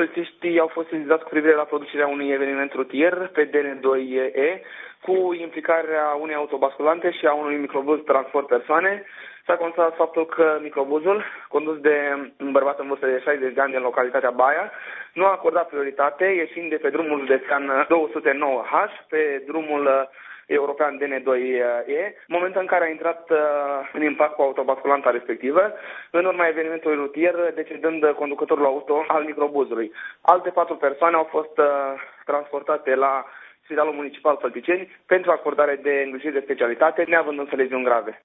polițiștii au fost sesizați cu privire la producerea unui eveniment rutier pe DN2E cu implicarea unei autobasculante și a unui microbuz transport persoane. S-a constatat faptul că microbuzul, condus de un bărbat în vârstă de 60 de ani din localitatea Baia, nu a acordat prioritate, ieșind de pe drumul județean 209H, pe drumul european DN2E, moment în care a intrat în impact cu autobasculanta respectivă, în urma evenimentului rutier, decedând conducătorul auto al microbuzului. Alte 4 persoane au fost transportate la Spitalul Municipal Fălticeni pentru acordare de îngrijiri de specialitate, neavând însă leziuni grave.